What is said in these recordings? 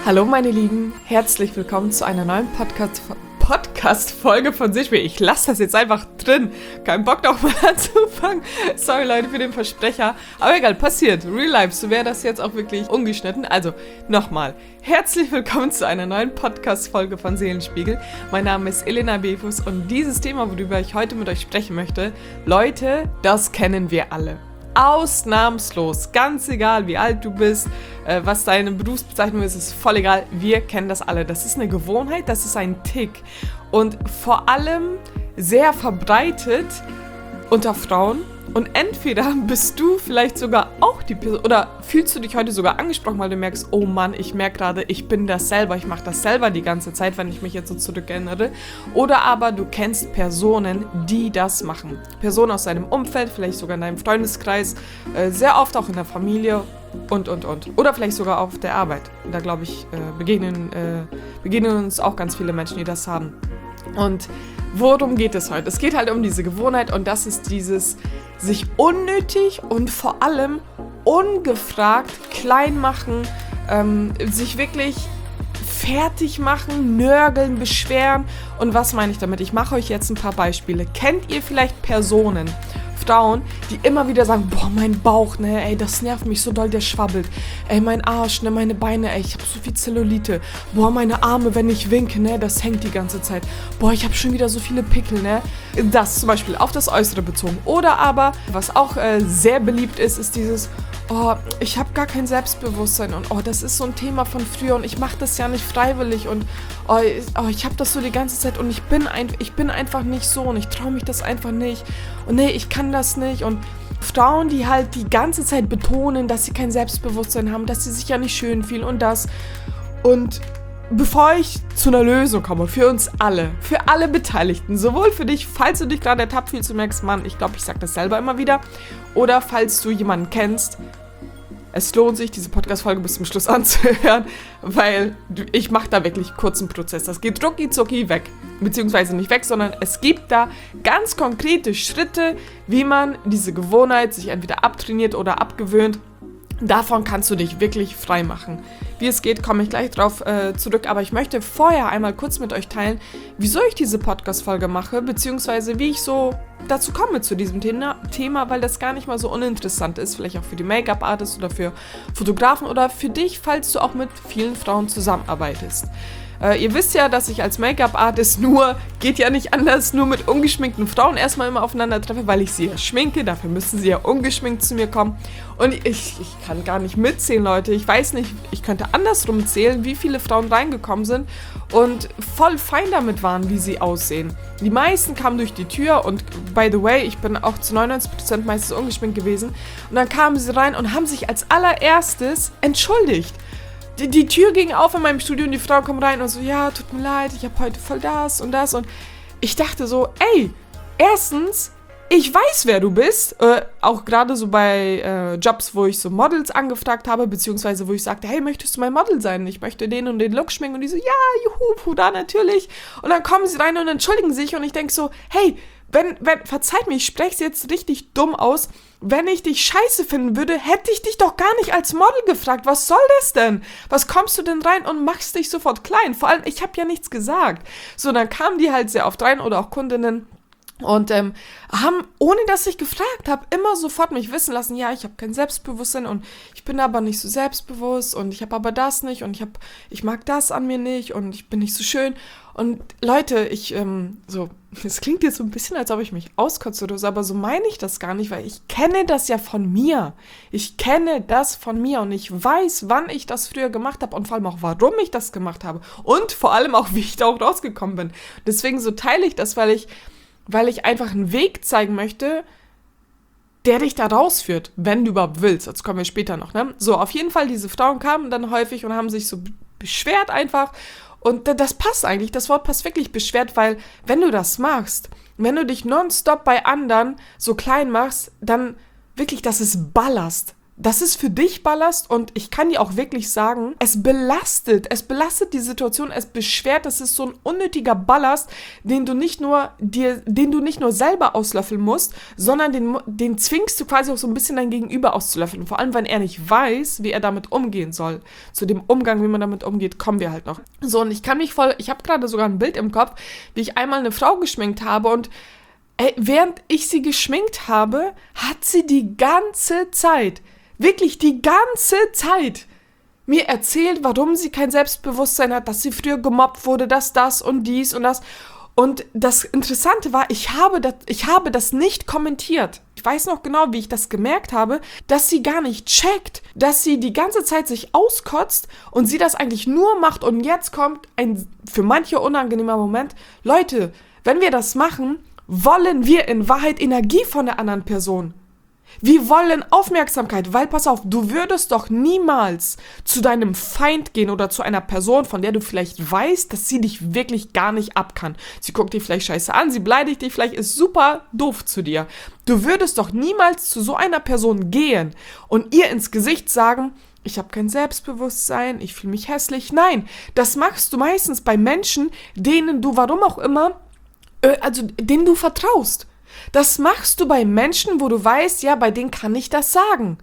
Hallo meine Lieben, herzlich willkommen zu einer neuen Podcast-Folge von Seespiel. Ich lasse das jetzt einfach drin. Kein Bock nochmal anzufangen. Sorry Leute für den Versprecher. Aber egal, passiert. Real life, so wäre das jetzt auch wirklich ungeschnitten. Also, nochmal. Herzlich willkommen zu einer neuen Podcast-Folge von Seelenspiegel. Mein Name ist Elena Befus und dieses Thema, worüber ich heute mit euch sprechen möchte, Leute, das kennen wir alle. Ausnahmslos, ganz egal wie alt du bist, was deine Berufsbezeichnung ist voll egal, wir kennen das alle. Das ist eine Gewohnheit, das ist ein Tick und vor allem sehr verbreitet unter Frauen. Und entweder bist du vielleicht sogar auch die Person, oder fühlst du dich heute sogar angesprochen, weil du merkst, oh Mann, ich merke gerade, ich bin das selber, ich mache das selber die ganze Zeit, wenn ich mich jetzt so zurückerinnere. Oder aber du kennst Personen, die das machen. Personen aus deinem Umfeld, vielleicht sogar in deinem Freundeskreis, sehr oft auch in der Familie und. Oder vielleicht sogar auf der Arbeit. Da glaube ich, begegnen uns auch ganz viele Menschen, die das haben. Und worum geht es heute? Es geht halt um diese Gewohnheit und das ist dieses sich unnötig und vor allem ungefragt klein machen, sich wirklich fertig machen, nörgeln, beschweren. Und was meine ich damit? Ich mache euch jetzt ein paar Beispiele. Kennt ihr vielleicht Personen, Frauen, die immer wieder sagen, boah, mein Bauch, ne, ey, das nervt mich so doll, der schwabbelt. Ey, mein Arsch, ne, meine Beine, ey, ich habe so viel Zellulite. Boah, meine Arme, wenn ich winke, ne, das hängt die ganze Zeit. Boah, ich habe schon wieder so viele Pickel, ne. Das zum Beispiel auf das Äußere bezogen. Oder aber, was auch sehr beliebt ist, ist dieses, oh, ich habe gar kein Selbstbewusstsein und oh, das ist so ein Thema von früher und ich mache das ja nicht freiwillig und oh, ich habe das so die ganze Zeit und ich bin einfach nicht so und ich traue mich das einfach nicht und nee, ich kann das nicht. Und Frauen, die halt die ganze Zeit betonen, dass sie kein Selbstbewusstsein haben, dass sie sich ja nicht schön fühlen und das. Und bevor ich zu einer Lösung komme, für uns alle, für alle Beteiligten, sowohl für dich, falls du dich gerade ertappt fühlst und merkst, Mann, ich glaube, ich sage das selber immer wieder, oder falls du jemanden kennst, es lohnt sich, diese Podcast-Folge bis zum Schluss anzuhören, weil ich mache da wirklich kurzen Prozess. Das geht rucki-zucki weg, beziehungsweise nicht weg, sondern es gibt da ganz konkrete Schritte, wie man diese Gewohnheit sich entweder abtrainiert oder abgewöhnt. Davon kannst du dich wirklich frei machen. Wie es geht, komme ich gleich drauf zurück, aber ich möchte vorher einmal kurz mit euch teilen, wieso ich diese Podcast-Folge mache, beziehungsweise wie ich so dazu komme zu diesem Thema, weil das gar nicht mal so uninteressant ist, vielleicht auch für die Make-up-Artists oder für Fotografen oder für dich, falls du auch mit vielen Frauen zusammenarbeitest. Ihr wisst ja, dass ich als Make-up-Artist geht ja nicht anders, nur mit ungeschminkten Frauen erstmal immer aufeinander treffe, weil ich sie ja schminke, dafür müssen sie ja ungeschminkt zu mir kommen. Und ich kann gar nicht mitzählen, Leute. Ich weiß nicht, ich könnte andersrum zählen, wie viele Frauen reingekommen sind und voll fein damit waren, wie sie aussehen. Die meisten kamen durch die Tür und by the way, ich bin auch zu 99% meistens ungeschminkt gewesen. Und dann kamen sie rein und haben sich als allererstes entschuldigt. Die Tür ging auf in meinem Studio und die Frau kommt rein und so, ja, tut mir leid, ich habe heute voll das und das. Und ich dachte so, ey, erstens, ich weiß, wer du bist. Auch gerade so bei Jobs, wo ich so Models angefragt habe, beziehungsweise wo ich sagte, hey, möchtest du mein Model sein? Ich möchte den und den Look schminken. Und die so, ja, juhu, Puda, natürlich. Und dann kommen sie rein und entschuldigen sich und ich denke so, hey, verzeiht mir, ich spreche es jetzt richtig dumm aus, wenn ich dich scheiße finden würde, hätte ich dich doch gar nicht als Model gefragt. Was soll das denn? Was kommst du denn rein und machst dich sofort klein? Vor allem, ich habe ja nichts gesagt. So, dann kamen die halt sehr oft rein oder auch Kundinnen und haben, ohne dass ich gefragt habe, immer sofort mich wissen lassen, ja, ich habe kein Selbstbewusstsein und ich bin aber nicht so selbstbewusst und ich habe aber das nicht und ich mag das an mir nicht und ich bin nicht so schön. Und Leute, es klingt jetzt so ein bisschen, als ob ich mich auskotze oder so, aber so meine ich das gar nicht, weil ich kenne das ja von mir. Ich kenne das von mir und ich weiß, wann ich das früher gemacht habe und vor allem auch, warum ich das gemacht habe und vor allem auch, wie ich da auch rausgekommen bin. Deswegen so teile ich das, weil ich einfach einen Weg zeigen möchte, der dich da rausführt, wenn du überhaupt willst. Dazu kommen wir später noch, ne? So, auf jeden Fall, diese Frauen kamen dann häufig und haben sich so beschwert einfach. Und das passt eigentlich, das Wort passt wirklich, beschwert, weil wenn du das machst, wenn du dich nonstop bei anderen so klein machst, dann wirklich, das ist Ballast. Das ist für dich Ballast und ich kann dir auch wirklich sagen, es belastet die Situation, es beschwert, das ist so ein unnötiger Ballast, den du nicht nur selber auslöffeln musst, sondern den zwingst du quasi auch so ein bisschen dein Gegenüber auszulöffeln. Vor allem, wenn er nicht weiß, wie er damit umgehen soll. Zu dem Umgang, wie man damit umgeht, kommen wir halt noch. So, und ich habe gerade sogar ein Bild im Kopf, wie ich einmal eine Frau geschminkt habe und während ich sie geschminkt habe, hat sie die ganze Zeit, wirklich die ganze Zeit mir erzählt, warum sie kein Selbstbewusstsein hat, dass sie früher gemobbt wurde, dass das und dies und das. Und das Interessante war, ich habe das nicht kommentiert. Ich weiß noch genau, wie ich das gemerkt habe, dass sie gar nicht checkt, dass sie die ganze Zeit sich auskotzt und sie das eigentlich nur macht. Und jetzt kommt ein für manche unangenehmer Moment. Leute, wenn wir das machen, wollen wir in Wahrheit Energie von der anderen Person. Wir wollen Aufmerksamkeit, weil pass auf, du würdest doch niemals zu deinem Feind gehen oder zu einer Person, von der du vielleicht weißt, dass sie dich wirklich gar nicht ab kann. Sie guckt dich vielleicht scheiße an, sie beleidigt dich, vielleicht ist super doof zu dir. Du würdest doch niemals zu so einer Person gehen und ihr ins Gesicht sagen, ich habe kein Selbstbewusstsein, ich fühle mich hässlich. Nein, das machst du meistens bei Menschen, denen du, warum auch immer, denen du vertraust. Das machst du bei Menschen, wo du weißt, ja, bei denen kann ich das sagen.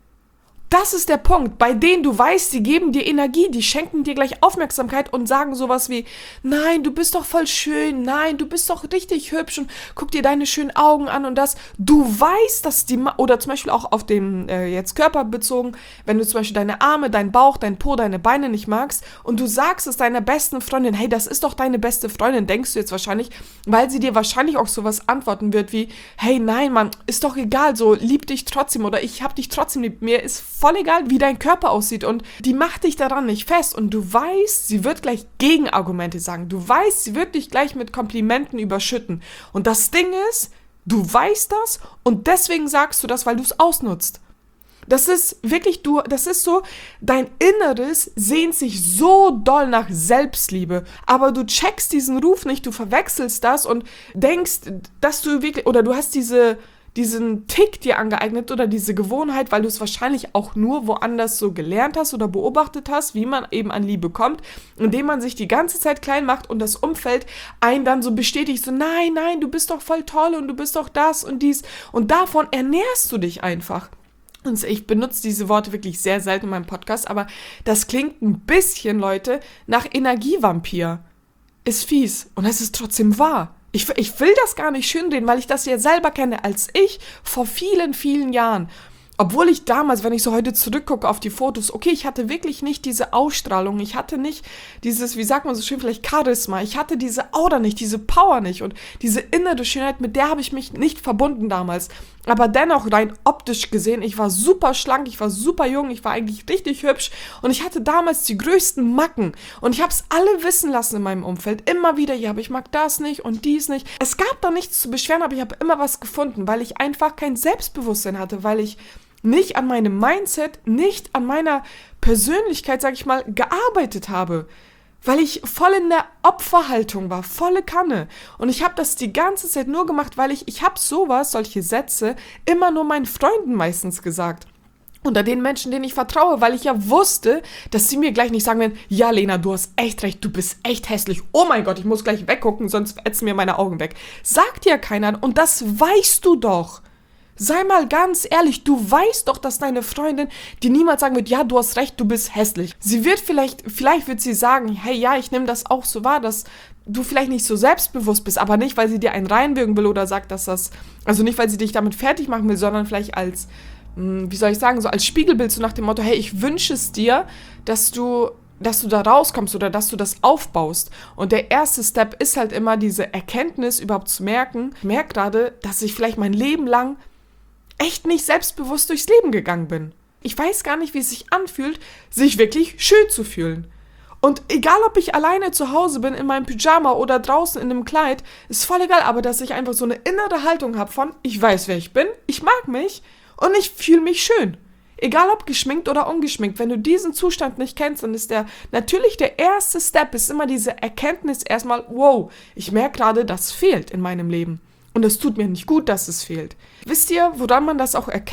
Das ist der Punkt, bei denen du weißt, die geben dir Energie, die schenken dir gleich Aufmerksamkeit und sagen sowas wie, nein, du bist doch voll schön, nein, du bist doch richtig hübsch und guck dir deine schönen Augen an und das. Du weißt, dass oder zum Beispiel auch auf den jetzt Körper bezogen, wenn du zum Beispiel deine Arme, deinen Bauch, dein Po, deine Beine nicht magst und du sagst es deiner besten Freundin, hey, das ist doch deine beste Freundin, denkst du jetzt wahrscheinlich, weil sie dir wahrscheinlich auch sowas antworten wird wie, hey, nein, Mann, ist doch egal, so lieb dich trotzdem oder ich hab dich trotzdem lieb, mir ist voll egal, wie dein Körper aussieht und die macht dich daran nicht fest und du weißt, sie wird gleich Gegenargumente sagen. Du weißt, sie wird dich gleich mit Komplimenten überschütten. Und das Ding ist, du weißt das und deswegen sagst du das, weil du es ausnutzt. Das ist wirklich, das ist so, dein Inneres sehnt sich so doll nach Selbstliebe, aber du checkst diesen Ruf nicht, du verwechselst das und denkst, dass du wirklich, oder du hast diesen Tick dir angeeignet oder diese Gewohnheit, weil du es wahrscheinlich auch nur woanders so gelernt hast oder beobachtet hast, wie man eben an Liebe kommt, indem man sich die ganze Zeit klein macht und das Umfeld einen dann so bestätigt, so nein, du bist doch voll toll und du bist doch das und dies und davon ernährst du dich einfach. Und ich benutze diese Worte wirklich sehr selten in meinem Podcast, aber das klingt ein bisschen, Leute, nach Energievampir. Ist fies und es ist trotzdem wahr. Ich will das gar nicht schönreden, weil ich das ja selber kenne, als ich vor vielen, vielen Jahren, obwohl ich damals, wenn ich so heute zurückgucke auf die Fotos, okay, ich hatte wirklich nicht diese Ausstrahlung, ich hatte nicht dieses, wie sagt man so schön, vielleicht Charisma, ich hatte diese Aura nicht, diese Power nicht und diese innere Schönheit, mit der habe ich mich nicht verbunden damals. Aber dennoch rein optisch gesehen, ich war super schlank, ich war super jung, ich war eigentlich richtig hübsch und ich hatte damals die größten Macken und ich habe es alle wissen lassen in meinem Umfeld, immer wieder, ja, aber ich mag das nicht und dies nicht. Es gab da nichts zu beschweren, aber ich habe immer was gefunden, weil ich einfach kein Selbstbewusstsein hatte, weil ich nicht an meinem Mindset, nicht an meiner Persönlichkeit, sag ich mal, gearbeitet habe. Weil ich voll in der Opferhaltung war, volle Kanne. Und ich habe das die ganze Zeit nur gemacht, weil ich habe solche Sätze, immer nur meinen Freunden meistens gesagt. Unter den Menschen, denen ich vertraue, weil ich ja wusste, dass sie mir gleich nicht sagen werden, ja Lena, du hast echt recht, du bist echt hässlich. Oh mein Gott, ich muss gleich weggucken, sonst ätzen mir meine Augen weg. Sagt dir keiner und das weißt du doch. Sei mal ganz ehrlich, du weißt doch, dass deine Freundin dir niemals sagen wird, ja, du hast recht, du bist hässlich. Sie wird vielleicht wird sie sagen, hey, ja, ich nehme das auch so wahr, dass du vielleicht nicht so selbstbewusst bist, aber nicht, weil sie dir einen reinwürgen will oder sagt, dass das, also nicht, weil sie dich damit fertig machen will, sondern vielleicht als, wie soll ich sagen, so als Spiegelbild, so nach dem Motto, hey, ich wünsche es dir, dass du da rauskommst oder dass du das aufbaust. Und der erste Step ist halt immer diese Erkenntnis, überhaupt zu merken, ich merke gerade, dass ich vielleicht mein Leben lang echt nicht selbstbewusst durchs Leben gegangen bin. Ich weiß gar nicht, wie es sich anfühlt, sich wirklich schön zu fühlen. Und egal, ob ich alleine zu Hause bin, in meinem Pyjama oder draußen in einem Kleid, ist voll egal, aber dass ich einfach so eine innere Haltung habe von, ich weiß, wer ich bin, ich mag mich und ich fühle mich schön. Egal, ob geschminkt oder ungeschminkt, wenn du diesen Zustand nicht kennst, dann ist natürlich der erste Step, ist immer diese Erkenntnis erstmal, wow, ich merke gerade, das fehlt in meinem Leben. Und es tut mir nicht gut, dass es fehlt. Wisst ihr, woran man das auch erkennt?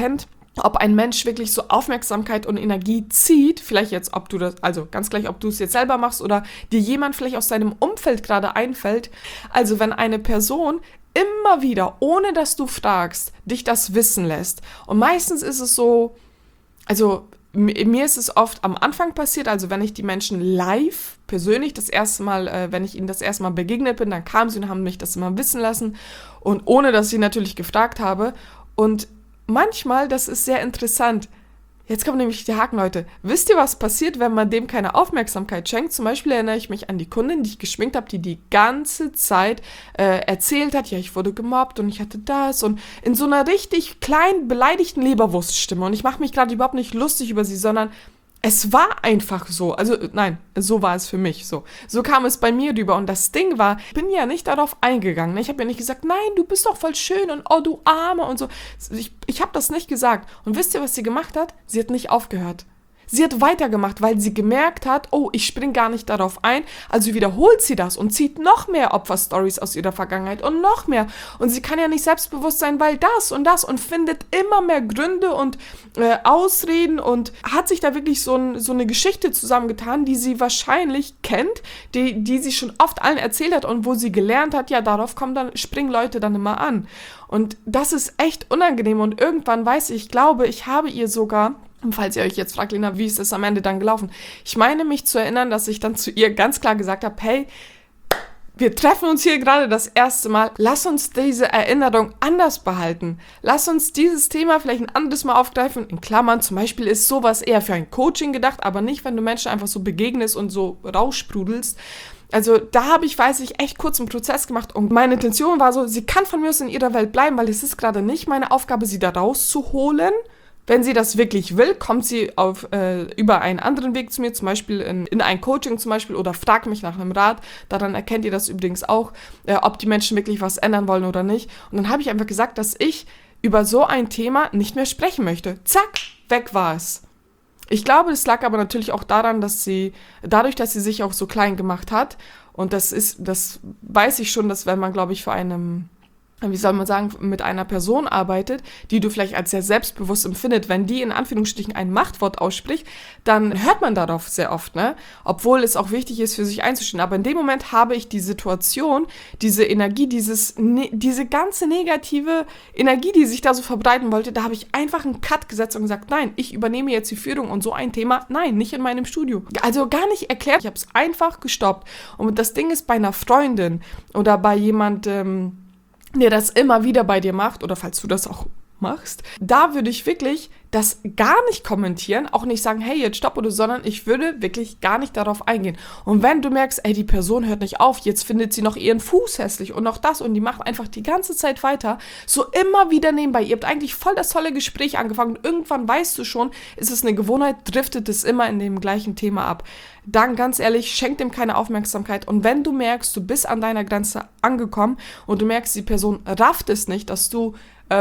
ob ein Mensch wirklich so Aufmerksamkeit und Energie zieht, vielleicht jetzt, ob du das, also ganz gleich, ob du es jetzt selber machst oder dir jemand vielleicht aus deinem Umfeld gerade einfällt. Also wenn eine Person immer wieder, ohne dass du fragst, dich das wissen lässt. Und meistens ist es so, also mir ist es oft am Anfang passiert, also wenn ich die Menschen live, persönlich das erste Mal, wenn ich ihnen das erste Mal begegnet bin, dann kamen sie und haben mich das immer wissen lassen und ohne, dass ich natürlich gefragt habe. Und manchmal, das ist sehr interessant. Jetzt kommen nämlich die Haken, Leute. Wisst ihr, was passiert, wenn man dem keine Aufmerksamkeit schenkt? Zum Beispiel erinnere ich mich an die Kundin, die ich geschminkt habe, die ganze Zeit erzählt hat, ja, ich wurde gemobbt und ich hatte das und in so einer richtig kleinen, beleidigten Leberwurststimme. Und ich mache mich gerade überhaupt nicht lustig über sie, sondern es war einfach so. Also nein, so war es für mich so. So kam es bei mir rüber. Und das Ding war, ich bin ja nicht darauf eingegangen. Ich habe ja nicht gesagt, nein, du bist doch voll schön und oh, du Arme und so. Ich habe das nicht gesagt. Und wisst ihr, was sie gemacht hat? Sie hat nicht aufgehört. Sie hat weitergemacht, weil sie gemerkt hat, oh, ich spring gar nicht darauf ein. Also wiederholt sie das und zieht noch mehr Opferstories aus ihrer Vergangenheit und noch mehr. Und sie kann ja nicht selbstbewusst sein, weil das und findet immer mehr Gründe und Ausreden und hat sich da wirklich so eine Geschichte zusammengetan, die sie wahrscheinlich kennt, die sie schon oft allen erzählt hat und wo sie gelernt hat, ja, darauf springen Leute dann immer an. Und das ist echt unangenehm und irgendwann weiß ich glaube, ich habe ihr sogar, und falls ihr euch jetzt fragt, Lena, wie ist das am Ende dann gelaufen? Ich meine mich zu erinnern, dass ich dann zu ihr ganz klar gesagt habe, hey, wir treffen uns hier gerade das erste Mal, lass uns diese Erinnerung anders behalten. Lass uns dieses Thema vielleicht ein anderes Mal aufgreifen. In Klammern, zum Beispiel ist sowas eher für ein Coaching gedacht, aber nicht, wenn du Menschen einfach so begegnest und so raussprudelst. Also da habe ich, weiß ich, echt kurz einen Prozess gemacht und meine Intention war so, sie kann von mir aus in ihrer Welt bleiben, weil es ist gerade nicht meine Aufgabe, sie da rauszuholen. Wenn sie das wirklich will, kommt sie über einen anderen Weg zu mir, zum Beispiel in ein Coaching zum Beispiel oder fragt mich nach einem Rat. Daran erkennt ihr das übrigens auch, ob die Menschen wirklich was ändern wollen oder nicht. Und dann habe ich einfach gesagt, dass ich über so ein Thema nicht mehr sprechen möchte. Zack, weg war es. Ich glaube, es lag aber natürlich auch daran, dass dadurch, dass sie sich auch so klein gemacht hat, und das weiß ich schon, dass wenn man, glaube ich, wie soll man sagen, mit einer Person arbeitet, die du vielleicht als sehr selbstbewusst empfindet, wenn die in Anführungsstrichen ein Machtwort ausspricht, dann hört man darauf sehr oft, ne? Obwohl es auch wichtig ist, für sich einzustehen. Aber in dem Moment habe ich die Situation, diese Energie, diese ganze negative Energie, die sich da so verbreiten wollte, da habe ich einfach einen Cut gesetzt und gesagt, nein, ich übernehme jetzt die Führung und so ein Thema, nein, nicht in meinem Studio. Also gar nicht erklärt, ich habe es einfach gestoppt. Und das Ding ist bei einer Freundin oder bei jemandem, der das immer wieder bei dir macht, oder falls du das auch machst, da würde ich wirklich das gar nicht kommentieren, auch nicht sagen, hey, jetzt stopp oder, sondern ich würde wirklich gar nicht darauf eingehen. Und wenn du merkst, ey, die Person hört nicht auf, jetzt findet sie noch ihren Fuß hässlich und noch das und die macht einfach die ganze Zeit weiter, so immer wieder nebenbei. Ihr habt eigentlich voll das tolle Gespräch angefangen und irgendwann weißt du schon, ist es eine Gewohnheit, driftet es immer in dem gleichen Thema ab. Dann ganz ehrlich, schenk dem keine Aufmerksamkeit und wenn du merkst, du bist an deiner Grenze angekommen und du merkst, die Person rafft es nicht, dass du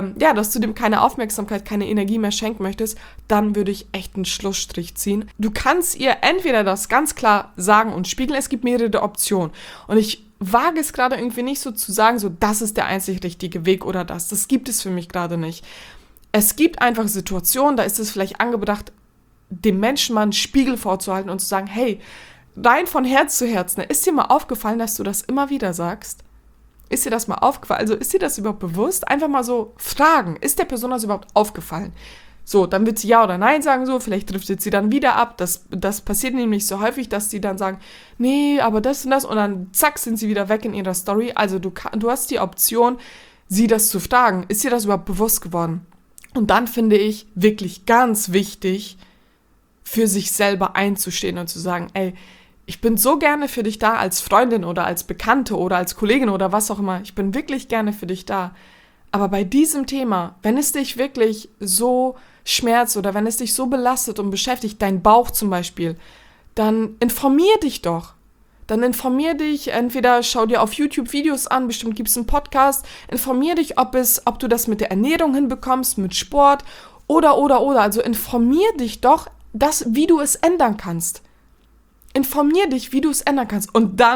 dem keine Aufmerksamkeit, keine Energie mehr schenken möchtest, dann würde ich echt einen Schlussstrich ziehen. Du kannst ihr entweder das ganz klar sagen und spiegeln, es gibt mehrere Optionen. Und ich wage es gerade irgendwie nicht so zu sagen, so das ist der einzig richtige Weg oder das. Das gibt es für mich gerade nicht. Es gibt einfach Situationen, da ist es vielleicht angebracht, dem Menschen mal einen Spiegel vorzuhalten und zu sagen, hey, rein von Herz zu Herz, ne, ist dir mal aufgefallen, dass du das immer wieder sagst? Ist dir das mal aufgefallen? Also ist dir das überhaupt bewusst? Einfach mal so fragen. Ist der Person das überhaupt aufgefallen? So, dann wird sie ja oder nein sagen, so, vielleicht driftet sie dann wieder ab. Das passiert nämlich so häufig, dass die dann sagen, nee, aber das und das und dann zack, sind sie wieder weg in ihrer Story. Also du hast die Option, sie das zu fragen. Ist dir das überhaupt bewusst geworden? Und dann finde ich wirklich ganz wichtig, für sich selber einzustehen und zu sagen, ey, ich bin so gerne für dich da als Freundin oder als Bekannte oder als Kollegin oder was auch immer. Ich bin wirklich gerne für dich da. Aber bei diesem Thema, wenn es dich wirklich so schmerzt oder wenn es dich so belastet und beschäftigt, dein Bauch zum Beispiel, dann informier dich doch. Dann informier dich, entweder schau dir auf YouTube Videos an, bestimmt gibt es einen Podcast, informier dich, ob du das mit der Ernährung hinbekommst, mit Sport oder. Also informier dich doch, wie du es ändern kannst. Informier dich, wie du es ändern kannst. Und dann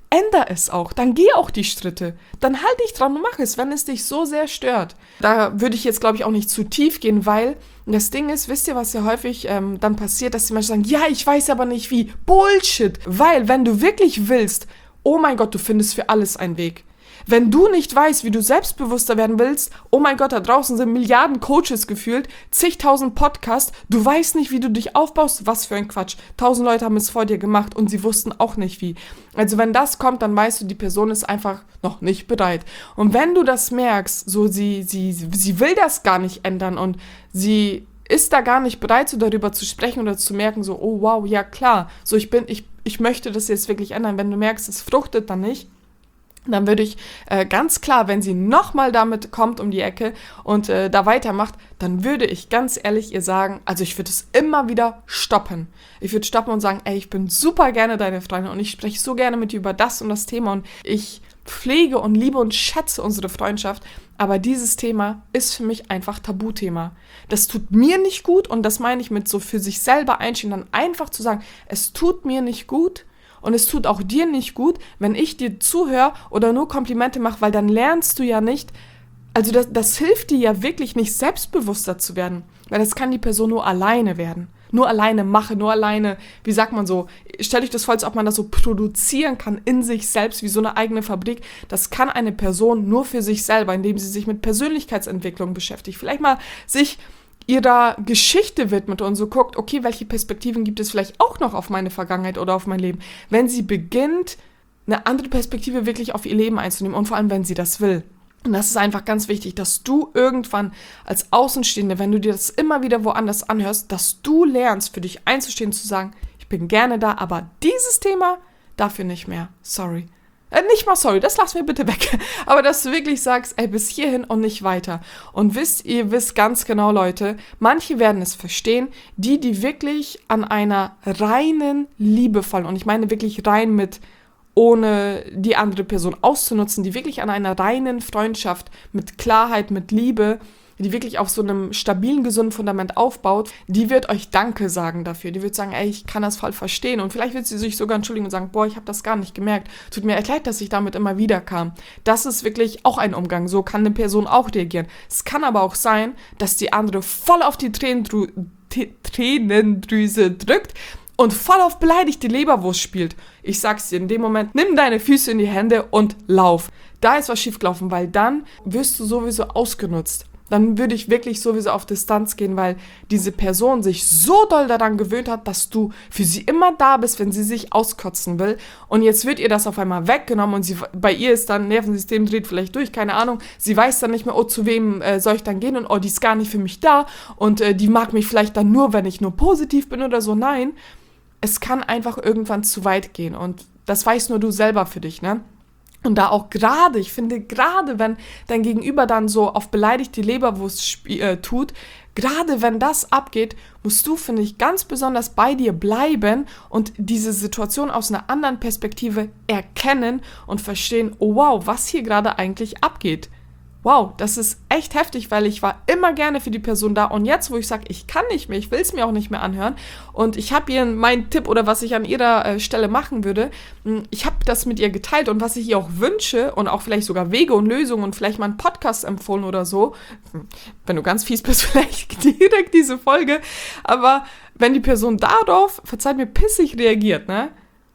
änder es auch. Dann geh auch die Schritte. Dann halt dich dran und mach es, wenn es dich so sehr stört. Da würde ich jetzt, glaube ich, auch nicht zu tief gehen, weil das Ding ist, wisst ihr, was ja häufig dann passiert, dass die Menschen sagen, ja, ich weiß aber nicht wie. Bullshit. Weil, wenn du wirklich willst, oh mein Gott, du findest für alles einen Weg. Wenn du nicht weißt, wie du selbstbewusster werden willst, oh mein Gott, da draußen sind Milliarden Coaches gefühlt, zigtausend Podcasts, du weißt nicht, wie du dich aufbaust, was für ein Quatsch. 1000 Leute haben es vor dir gemacht und sie wussten auch nicht wie. Also wenn das kommt, dann weißt du, die Person ist einfach noch nicht bereit. Und wenn du das merkst, so sie will das gar nicht ändern und sie ist da gar nicht bereit, so darüber zu sprechen oder zu merken, so, oh wow, ja klar, so ich möchte das jetzt wirklich ändern. Wenn du merkst, es fruchtet dann nicht, dann würde ich ganz klar, wenn sie nochmal damit kommt um die Ecke und da weitermacht, dann würde ich ganz ehrlich ihr sagen, also ich würde es immer wieder stoppen. Ich würde stoppen und sagen, ey, ich bin super gerne deine Freundin und ich spreche so gerne mit dir über das und das Thema und ich pflege und liebe und schätze unsere Freundschaft, aber dieses Thema ist für mich einfach Tabuthema. Das tut mir nicht gut und das meine ich mit so für sich selber einstehen, dann einfach zu sagen, es tut mir nicht gut. Und es tut auch dir nicht gut, wenn ich dir zuhöre oder nur Komplimente mache, weil dann lernst du ja nicht, also das hilft dir ja wirklich nicht, selbstbewusster zu werden, weil das kann die Person nur alleine werden, nur alleine machen, nur alleine, wie sagt man so, stell dich das vor, als ob man das so produzieren kann in sich selbst, wie so eine eigene Fabrik, das kann eine Person nur für sich selber, indem sie sich mit Persönlichkeitsentwicklung beschäftigt, vielleicht mal sich ihrer Geschichte widmet und so guckt, okay, welche Perspektiven gibt es vielleicht auch noch auf meine Vergangenheit oder auf mein Leben, wenn sie beginnt, eine andere Perspektive wirklich auf ihr Leben einzunehmen und vor allem, wenn sie das will. Und das ist einfach ganz wichtig, dass du irgendwann als Außenstehende, wenn du dir das immer wieder woanders anhörst, dass du lernst, für dich einzustehen, zu sagen, ich bin gerne da, aber dieses Thema, dafür nicht mehr. Sorry. Nicht mal sorry, das lassen wir bitte weg. Aber dass du wirklich sagst, ey, bis hierhin und nicht weiter. Und ihr wisst ganz genau, Leute, manche werden es verstehen, die wirklich an einer reinen Liebe fallen. Und ich meine wirklich rein mit, ohne die andere Person auszunutzen, die wirklich an einer reinen Freundschaft mit Klarheit, mit Liebe, die wirklich auf so einem stabilen, gesunden Fundament aufbaut, die wird euch Danke sagen dafür. Die wird sagen, ey, ich kann das voll verstehen. Und vielleicht wird sie sich sogar entschuldigen und sagen, boah, ich habe das gar nicht gemerkt. Tut mir echt leid, dass ich damit immer wieder kam. Das ist wirklich auch ein Umgang. So kann eine Person auch reagieren. Es kann aber auch sein, dass die andere voll auf die Tränendrüse drückt und voll auf beleidigte Leberwurst spielt. Ich sag's dir, in dem Moment, nimm deine Füße in die Hände und lauf. Da ist was schiefgelaufen, weil dann wirst du sowieso ausgenutzt. Dann würde ich wirklich sowieso auf Distanz gehen, weil diese Person sich so doll daran gewöhnt hat, dass du für sie immer da bist, wenn sie sich auskotzen will. Und jetzt wird ihr das auf einmal weggenommen und bei ihr ist dann, Nervensystem dreht vielleicht durch, keine Ahnung. Sie weiß dann nicht mehr, oh, zu wem soll ich dann gehen und oh, die ist gar nicht für mich da und die mag mich vielleicht dann nur, wenn ich nur positiv bin oder so. Nein, es kann einfach irgendwann zu weit gehen und das weißt nur du selber für dich, ne? Und da auch gerade, ich finde, gerade wenn dein Gegenüber dann so auf beleidigte Leberwurst tut, gerade wenn das abgeht, musst du, finde ich, ganz besonders bei dir bleiben und diese Situation aus einer anderen Perspektive erkennen und verstehen, oh wow, was hier gerade eigentlich abgeht. Wow, das ist echt heftig, weil ich war immer gerne für die Person da und jetzt, wo ich sage, ich kann nicht mehr, ich will es mir auch nicht mehr anhören und ich habe ihr meinen Tipp oder was ich an ihrer Stelle machen würde, ich habe das mit ihr geteilt und was ich ihr auch wünsche und auch vielleicht sogar Wege und Lösungen und vielleicht mal einen Podcast empfohlen oder so, wenn du ganz fies bist, vielleicht direkt diese Folge, aber wenn die Person darauf, verzeiht mir, pissig reagiert, ne,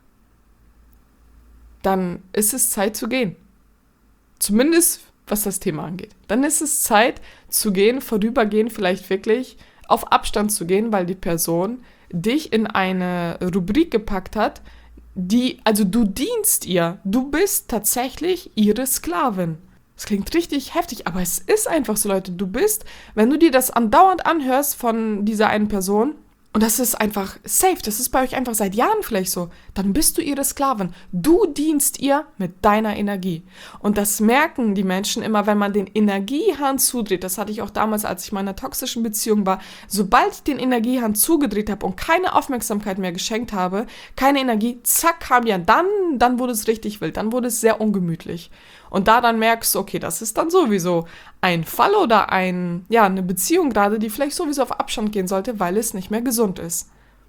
dann ist es Zeit zu gehen. Zumindest was das Thema angeht. Dann ist es Zeit zu gehen, vorübergehend vielleicht wirklich auf Abstand zu gehen, weil die Person dich in eine Rubrik gepackt hat, also du dienst ihr. Du bist tatsächlich ihre Sklavin. Das klingt richtig heftig, aber es ist einfach so, Leute. Du bist, wenn du dir das andauernd anhörst von dieser einen Person, und das ist einfach safe, das ist bei euch einfach seit Jahren vielleicht so, dann bist du ihre Sklavin. Du dienst ihr mit deiner Energie. Und das merken die Menschen immer, wenn man den Energiehahn zudreht. Das hatte ich auch damals, als ich in meiner toxischen Beziehung war. Sobald ich den Energiehahn zugedreht habe und keine Aufmerksamkeit mehr geschenkt habe, keine Energie, zack, kam ja dann wurde es richtig wild, dann wurde es sehr ungemütlich. Und da dann merkst du, okay, das ist dann sowieso ein Fall oder eine Beziehung gerade, die vielleicht sowieso auf Abstand gehen sollte, weil es nicht mehr gesund ist.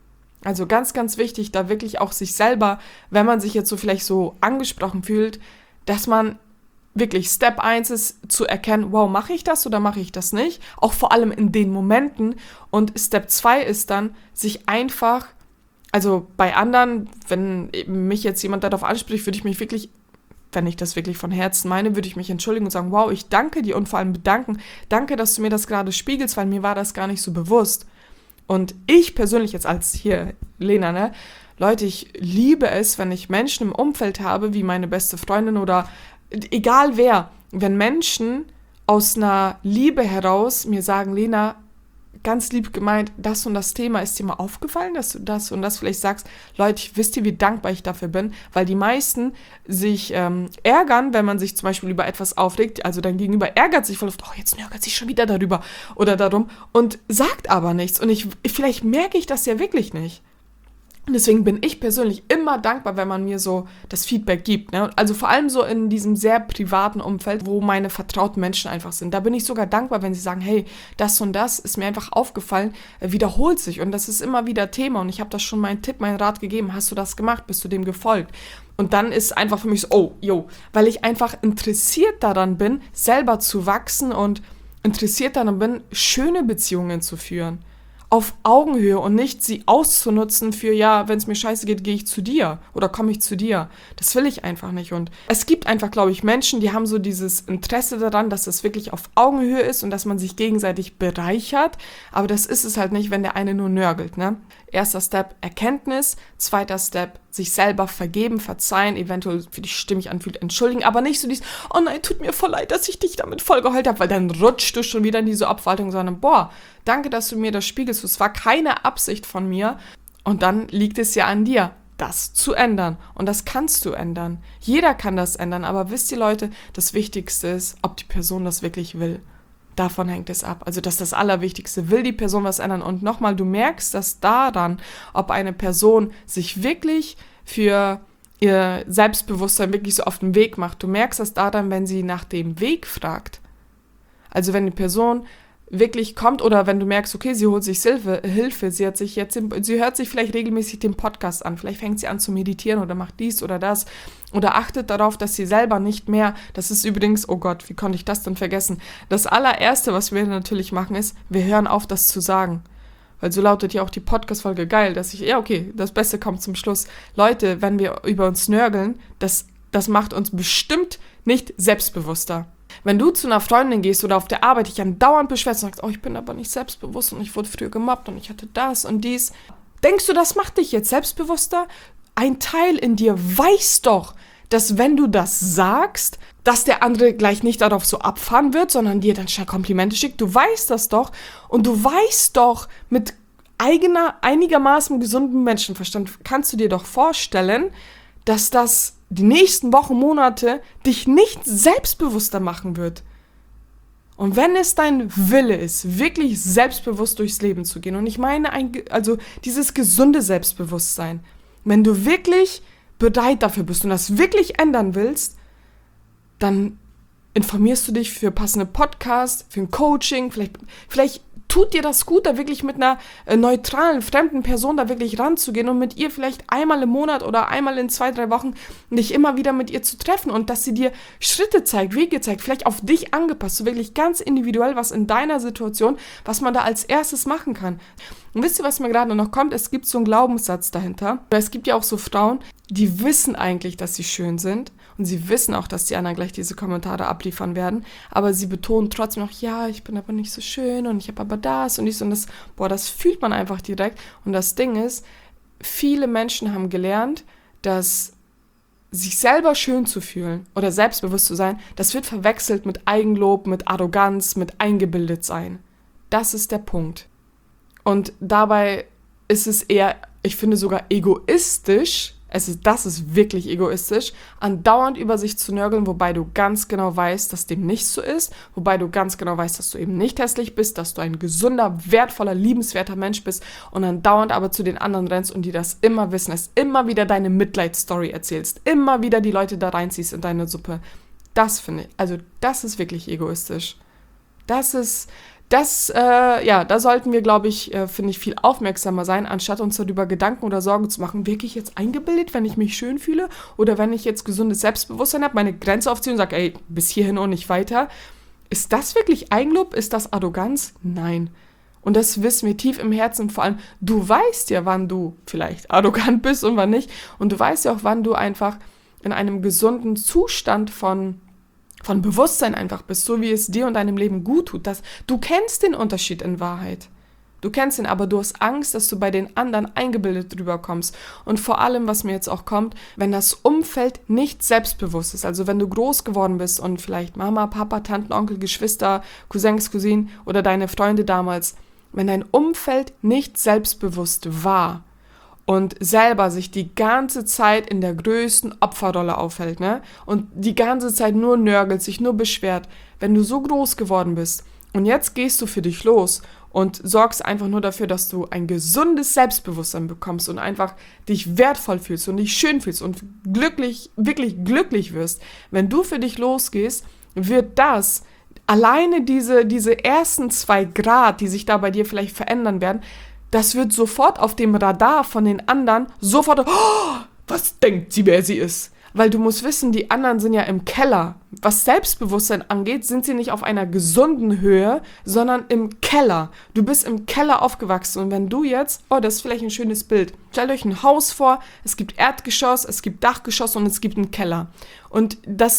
Also ganz, ganz wichtig, da wirklich auch sich selber, wenn man sich jetzt so vielleicht so angesprochen fühlt, dass man wirklich Step 1 ist, zu erkennen, wow, mache ich das oder mache ich das nicht? Auch vor allem in den Momenten. Und Step 2 ist dann, sich einfach, also bei anderen, wenn mich jetzt jemand darauf anspricht, würde ich mich wirklich, wenn ich das wirklich von Herzen meine, würde ich mich entschuldigen und sagen, wow, ich danke dir und vor allem bedanken. Danke, dass du mir das gerade spiegelst, weil mir war das gar nicht so bewusst. Und ich persönlich jetzt als hier, Lena, ne? Leute, ich liebe es, wenn ich Menschen im Umfeld habe, wie meine beste Freundin oder egal wer, wenn Menschen aus einer Liebe heraus mir sagen, Lena, ganz lieb gemeint, das und das Thema ist dir mal aufgefallen, dass du das und das vielleicht sagst. Leute, wisst ihr, wie dankbar ich dafür bin? Weil die meisten sich ärgern, wenn man sich zum Beispiel über etwas aufregt, also dein Gegenüber ärgert sich voll oft, oh, jetzt ärgert sich schon wieder darüber oder darum und sagt aber nichts. Und vielleicht merke ich das ja wirklich nicht. Und deswegen bin ich persönlich immer dankbar, wenn man mir so das Feedback gibt. Ne? Also vor allem so in diesem sehr privaten Umfeld, wo meine vertrauten Menschen einfach sind. Da bin ich sogar dankbar, wenn sie sagen, hey, das und das ist mir einfach aufgefallen, wiederholt sich. Und das ist immer wieder Thema. Und ich habe das schon meinen Tipp, meinen Rat gegeben. Hast du das gemacht? Bist du dem gefolgt? Und dann ist einfach für mich so, oh, yo, weil ich einfach interessiert daran bin, selber zu wachsen und interessiert daran bin, schöne Beziehungen zu führen. Auf Augenhöhe und nicht sie auszunutzen für, ja, wenn es mir scheiße geht, gehe ich zu dir oder komme ich zu dir. Das will ich einfach nicht. Und es gibt einfach, glaube ich, Menschen, die haben so dieses Interesse daran, dass es wirklich auf Augenhöhe ist und dass man sich gegenseitig bereichert. Aber das ist es halt nicht, wenn der eine nur nörgelt, ne? Erster Step, Erkenntnis. Zweiter Step, sich selber vergeben, verzeihen, eventuell für dich stimmig anfühlt, entschuldigen, aber nicht so dieses, oh nein, tut mir voll leid, dass ich dich damit voll geheult habe, weil dann rutscht du schon wieder in diese Abwaltung, sondern boah, danke, dass du mir das spiegelst, es war keine Absicht von mir und dann liegt es ja an dir, das zu ändern und das kannst du ändern. Jeder kann das ändern, aber wisst ihr Leute, das Wichtigste ist, ob die Person das wirklich will. Davon hängt es ab. Also das ist das Allerwichtigste. Will die Person was ändern? Und nochmal, du merkst das daran, ob eine Person sich wirklich für ihr Selbstbewusstsein wirklich so auf den Weg macht. Du merkst das daran, wenn sie nach dem Weg fragt. Also wenn die Person wirklich kommt oder wenn du merkst, okay, sie holt sich Hilfe, sie hört sich vielleicht regelmäßig den Podcast an, vielleicht fängt sie an zu meditieren oder macht dies oder das oder achtet darauf, dass sie selber nicht mehr, das ist übrigens, oh Gott, wie konnte ich das denn vergessen? Das allererste, was wir natürlich machen, ist, wir hören auf, das zu sagen. Weil so lautet ja auch die Podcast-Folge, geil, dass das Beste kommt zum Schluss. Leute, wenn wir über uns nörgeln, das macht uns bestimmt nicht selbstbewusster. Wenn du zu einer Freundin gehst oder auf der Arbeit dich andauernd beschwerst und sagst, oh, ich bin aber nicht selbstbewusst und ich wurde früher gemobbt und ich hatte das und dies. Denkst du, das macht dich jetzt selbstbewusster? Ein Teil in dir weiß doch, dass wenn du das sagst, dass der andere gleich nicht darauf so abfahren wird, sondern dir dann schnell Komplimente schickt. Du weißt das doch und du weißt doch, mit einigermaßen gesundem Menschenverstand kannst du dir doch vorstellen, dass das die nächsten Wochen, Monate dich nicht selbstbewusster machen wird. Und wenn es dein Wille ist, wirklich selbstbewusst durchs Leben zu gehen, und ich meine also dieses gesunde Selbstbewusstsein, wenn du wirklich bereit dafür bist und das wirklich ändern willst, dann informierst du dich für passende Podcasts, für ein Coaching, vielleicht tut dir das gut, da wirklich mit einer neutralen, fremden Person da wirklich ranzugehen und mit ihr vielleicht einmal im Monat oder einmal in 2-3 Wochen dich immer wieder mit ihr zu treffen und dass sie dir Schritte zeigt, Wege zeigt, vielleicht auf dich angepasst, so wirklich ganz individuell, was in deiner Situation, was man da als erstes machen kann. Und wisst ihr, was mir gerade noch kommt? Es gibt so einen Glaubenssatz dahinter. Es gibt ja auch so Frauen, die wissen eigentlich, dass sie schön sind und sie wissen auch, dass die anderen gleich diese Kommentare abliefern werden, aber sie betonen trotzdem noch, ja, ich bin aber nicht so schön und ich habe aber das und dies und das. Boah, das fühlt man einfach direkt. Und das Ding ist, viele Menschen haben gelernt, dass sich selber schön zu fühlen oder selbstbewusst zu sein, das wird verwechselt mit Eigenlob, mit Arroganz, mit Eingebildetsein. Das ist der Punkt. Und dabei ist es eher, ich finde sogar egoistisch, das ist wirklich egoistisch, andauernd über sich zu nörgeln, wobei du ganz genau weißt, dass dem nicht so ist, wobei du ganz genau weißt, dass du eben nicht hässlich bist, dass du ein gesunder, wertvoller, liebenswerter Mensch bist und andauernd aber zu den anderen rennst und die das immer wissen, es immer wieder deine Mitleidsstory erzählst, immer wieder die Leute da reinziehst in deine Suppe. Das finde ich, also das ist wirklich egoistisch. Das Da sollten wir, glaube ich, finde ich, viel aufmerksamer sein, anstatt uns darüber Gedanken oder Sorgen zu machen, wirklich jetzt eingebildet, wenn ich mich schön fühle oder wenn ich jetzt gesundes Selbstbewusstsein habe, meine Grenze aufziehe und sage, ey, bis hierhin und nicht weiter. Ist das wirklich Eigenlob? Ist das Arroganz? Nein. Und das wissen wir tief im Herzen. Vor allem, du weißt ja, wann du vielleicht arrogant bist und wann nicht. Und du weißt ja auch, wann du einfach in einem gesunden Zustand von Bewusstsein einfach bist, so wie es dir und deinem Leben gut tut. Du kennst den Unterschied in Wahrheit. Du kennst ihn, aber du hast Angst, dass du bei den anderen eingebildet drüber kommst. Und vor allem, was mir jetzt auch kommt, wenn das Umfeld nicht selbstbewusst ist, also wenn du groß geworden bist und vielleicht Mama, Papa, Tanten, Onkel, Geschwister, Cousins, Cousinen oder deine Freunde damals, wenn dein Umfeld nicht selbstbewusst war und selber sich die ganze Zeit in der größten Opferrolle aufhält, ne? Und die ganze Zeit nur nörgelt, sich nur beschwert, wenn du so groß geworden bist und jetzt gehst du für dich los und sorgst einfach nur dafür, dass du ein gesundes Selbstbewusstsein bekommst und einfach dich wertvoll fühlst und dich schön fühlst und glücklich, wirklich glücklich wirst. Wenn du für dich losgehst, wird das alleine diese ersten 2 Grad, die sich da bei dir vielleicht verändern werden, das wird sofort auf dem Radar von den anderen sofort, oh, was denkt sie, wer sie ist? Weil du musst wissen, die anderen sind ja im Keller. Was Selbstbewusstsein angeht, sind sie nicht auf einer gesunden Höhe, sondern im Keller. Du bist im Keller aufgewachsen und wenn du jetzt, das ist vielleicht ein schönes Bild, stellt euch ein Haus vor, es gibt Erdgeschoss, es gibt Dachgeschoss und es gibt einen Keller. Und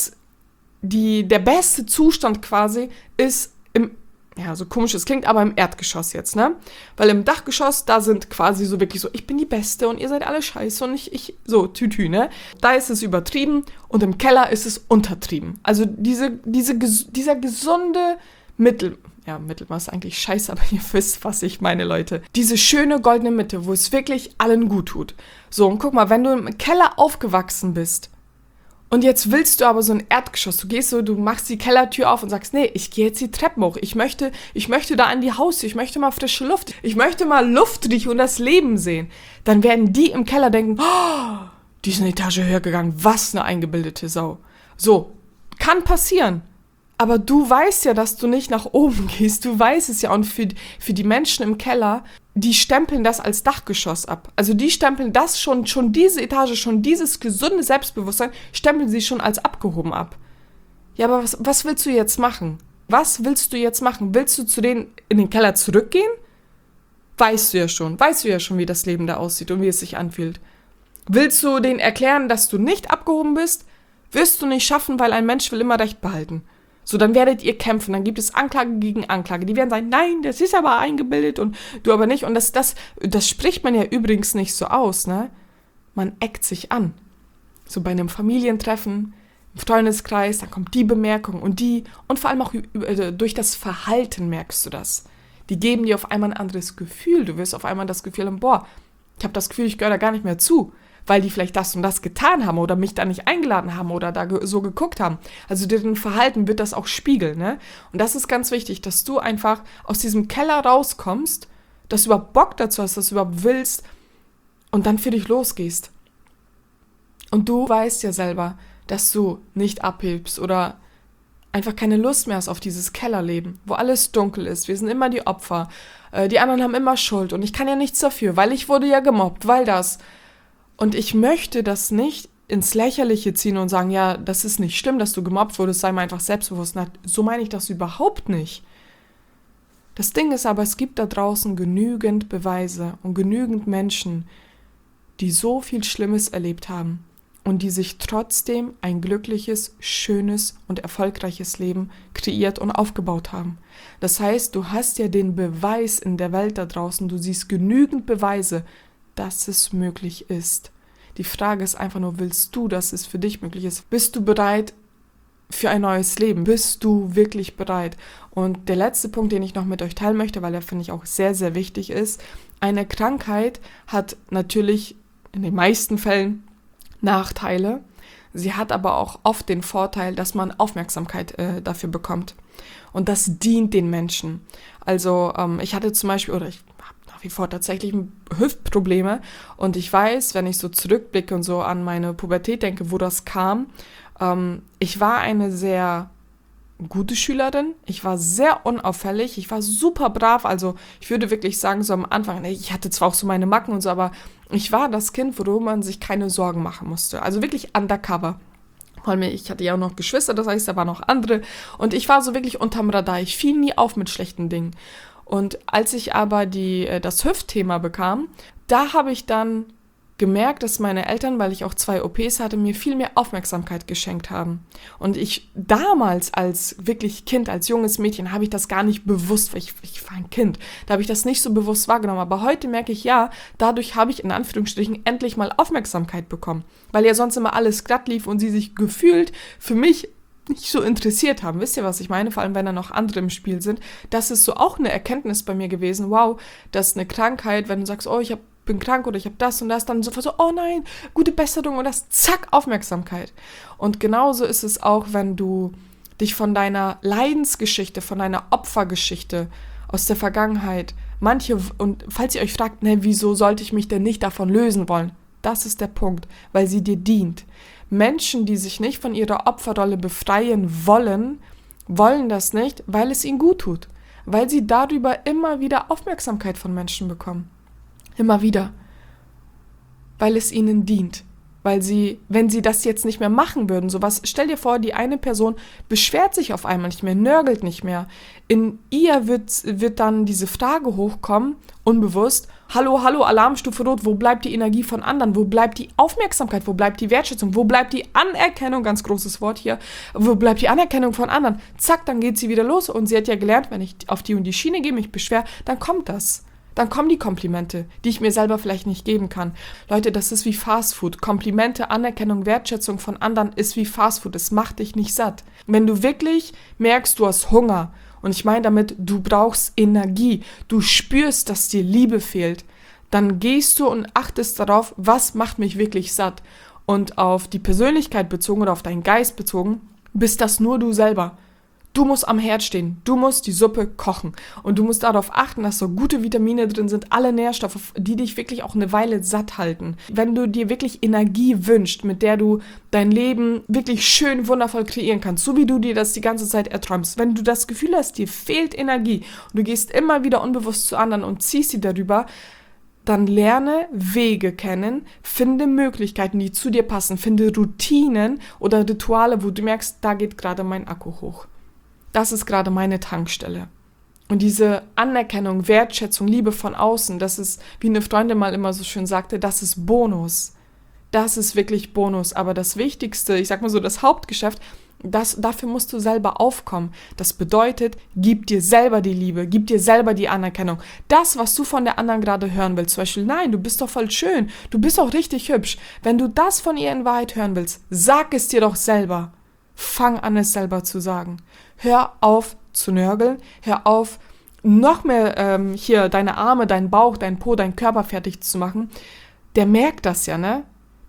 der beste Zustand quasi ist so komisch es klingt, aber im Erdgeschoss jetzt, ne? Weil im Dachgeschoss, da sind quasi so wirklich so, ich bin die Beste und ihr seid alle scheiße und so, tütü, ne? Da ist es übertrieben und im Keller ist es untertrieben. Also dieser gesunde Mittelmaß ist eigentlich scheiße, aber ihr wisst, was ich meine, Leute. Diese schöne goldene Mitte, wo es wirklich allen gut tut. So, und guck mal, wenn du im Keller aufgewachsen bist, und jetzt willst du aber so ein Erdgeschoss, du machst die Kellertür auf und sagst, nee, ich gehe jetzt die Treppen hoch, ich möchte da an die Haustür, ich möchte mal frische Luft, ich möchte mal Luft riechen und das Leben sehen. Dann werden die im Keller denken, oh, die ist eine Etage höher gegangen, was eine eingebildete Sau. So, kann passieren. Aber du weißt ja, dass du nicht nach oben gehst, du weißt es ja und für die Menschen im Keller, die stempeln das als Dachgeschoss ab. Also die stempeln das schon diese Etage, schon dieses gesunde Selbstbewusstsein, stempeln sie schon als abgehoben ab. Ja, aber was willst du jetzt machen? Was willst du jetzt machen? Willst du zu denen in den Keller zurückgehen? Weißt du ja schon, wie das Leben da aussieht und wie es sich anfühlt. Willst du denen erklären, dass du nicht abgehoben bist? Wirst du nicht schaffen, weil ein Mensch will immer Recht behalten. So, dann werdet ihr kämpfen, dann gibt es Anklage gegen Anklage. Die werden sagen, nein, das ist aber eingebildet und du aber nicht. Und das spricht man ja übrigens nicht so aus, ne? Man eckt sich an. So bei einem Familientreffen, im Freundeskreis, dann kommt die Bemerkung und die. Und vor allem auch durch das Verhalten merkst du das. Die geben dir auf einmal ein anderes Gefühl. Du wirst auf einmal das Gefühl haben, ich habe das Gefühl, ich gehöre da gar nicht mehr zu. Weil die vielleicht das und das getan haben oder mich da nicht eingeladen haben oder da so geguckt haben. Also deren Verhalten wird das auch spiegeln, ne? Und das ist ganz wichtig, dass du einfach aus diesem Keller rauskommst, dass du überhaupt Bock dazu hast, dass du überhaupt willst und dann für dich losgehst. Und du weißt ja selber, dass du nicht abhebst oder einfach keine Lust mehr hast auf dieses Kellerleben, wo alles dunkel ist. Wir sind immer die Opfer. Die anderen haben immer Schuld und ich kann ja nichts dafür, weil ich wurde ja gemobbt, weil das. Und ich möchte das nicht ins Lächerliche ziehen und sagen, ja, das ist nicht schlimm, dass du gemobbt wurdest, sei mal einfach selbstbewusst. Na, so meine ich das überhaupt nicht. Das Ding ist aber, es gibt da draußen genügend Beweise und genügend Menschen, die so viel Schlimmes erlebt haben und die sich trotzdem ein glückliches, schönes und erfolgreiches Leben kreiert und aufgebaut haben. Das heißt, du hast ja den Beweis in der Welt da draußen, du siehst genügend Beweise, dass es möglich ist. Die Frage ist einfach nur, willst du, dass es für dich möglich ist? Bist du bereit für ein neues Leben? Bist du wirklich bereit? Und der letzte Punkt, den ich noch mit euch teilen möchte, weil der, finde ich, auch sehr, sehr wichtig ist, eine Krankheit hat natürlich in den meisten Fällen Nachteile. Sie hat aber auch oft den Vorteil, dass man Aufmerksamkeit dafür bekommt. Und das dient den Menschen. Also ich hatte zum Beispiel, oder ich habe nach wie vor tatsächlich Hüftprobleme und ich weiß, wenn ich so zurückblicke und so an meine Pubertät denke, wo das kam, ich war eine sehr gute Schülerin, ich war sehr unauffällig, ich war super brav, also ich würde wirklich sagen, so am Anfang, ich hatte zwar auch so meine Macken und so, aber ich war das Kind, worüber man sich keine Sorgen machen musste, also wirklich undercover. Ich hatte ja auch noch Geschwister, das heißt, da waren noch andere und ich war so wirklich unterm Radar, ich fiel nie auf mit schlechten Dingen. Und als ich aber das Hüftthema bekam, da habe ich dann gemerkt, dass meine Eltern, weil ich auch 2 OPs hatte, mir viel mehr Aufmerksamkeit geschenkt haben. Und ich damals als wirklich Kind, als junges Mädchen, habe ich das gar nicht bewusst, weil ich war ein Kind, da habe ich das nicht so bewusst wahrgenommen. Aber heute merke ich, ja, dadurch habe ich in Anführungsstrichen endlich mal Aufmerksamkeit bekommen. Weil ja sonst immer alles glatt lief und sie sich gefühlt für mich nicht so interessiert haben. Wisst ihr, was ich meine? Vor allem, wenn da noch andere im Spiel sind. Das ist so auch eine Erkenntnis bei mir gewesen. Wow, dass eine Krankheit, wenn du sagst, oh, bin krank oder ich habe das und das, dann sofort so, oh nein, gute Besserung und das, zack, Aufmerksamkeit. Und genauso ist es auch, wenn du dich von deiner Leidensgeschichte, von deiner Opfergeschichte aus der Vergangenheit, und falls ihr euch fragt, wieso sollte ich mich denn nicht davon lösen wollen? Das ist der Punkt, weil sie dir dient. Menschen, die sich nicht von ihrer Opferrolle befreien wollen das nicht, weil es ihnen gut tut. Weil sie darüber immer wieder Aufmerksamkeit von Menschen bekommen. Immer wieder. Weil es ihnen dient. Weil wenn sie das jetzt nicht mehr machen würden, sowas, stell dir vor, die eine Person beschwert sich auf einmal nicht mehr, nörgelt nicht mehr. In ihr wird dann diese Frage hochkommen, unbewusst, hallo, Alarmstufe Rot, wo bleibt die Energie von anderen? Wo bleibt die Aufmerksamkeit? Wo bleibt die Wertschätzung? Wo bleibt die Anerkennung? Ganz großes Wort hier. Wo bleibt die Anerkennung von anderen? Zack, dann geht sie wieder los. Und sie hat ja gelernt, wenn ich auf die und die Schiene gehe, mich beschwere, dann kommt das. Dann kommen die Komplimente, die ich mir selber vielleicht nicht geben kann. Leute, das ist wie Fastfood. Komplimente, Anerkennung, Wertschätzung von anderen ist wie Fastfood. Es macht dich nicht satt. Wenn du wirklich merkst, du hast Hunger, und ich meine damit, du brauchst Energie, du spürst, dass dir Liebe fehlt, dann gehst du und achtest darauf, was macht mich wirklich satt. Und auf die Persönlichkeit bezogen oder auf deinen Geist bezogen, bist das nur du selber. Du musst am Herd stehen, du musst die Suppe kochen und du musst darauf achten, dass so gute Vitamine drin sind, alle Nährstoffe, die dich wirklich auch eine Weile satt halten. Wenn du dir wirklich Energie wünschst, mit der du dein Leben wirklich schön, wundervoll kreieren kannst, so wie du dir das die ganze Zeit erträumst, wenn du das Gefühl hast, dir fehlt Energie und du gehst immer wieder unbewusst zu anderen und ziehst sie darüber, dann lerne Wege kennen, finde Möglichkeiten, die zu dir passen, finde Routinen oder Rituale, wo du merkst, da geht gerade mein Akku hoch. Das ist gerade meine Tankstelle. Und diese Anerkennung, Wertschätzung, Liebe von außen, das ist, wie eine Freundin mal immer so schön sagte, das ist Bonus. Das ist wirklich Bonus. Aber das Wichtigste, ich sag mal so, das Hauptgeschäft, dafür musst du selber aufkommen. Das bedeutet, gib dir selber die Liebe, gib dir selber die Anerkennung. Das, was du von der anderen gerade hören willst, zum Beispiel, nein, du bist doch voll schön, du bist auch richtig hübsch. Wenn du das von ihr in Wahrheit hören willst, sag es dir doch selber. Fang an, es selber zu sagen. Hör auf zu nörgeln, hör auf, noch mehr hier deine Arme, deinen Bauch, deinen Po, deinen Körper fertig zu machen. Der merkt das ja, ne?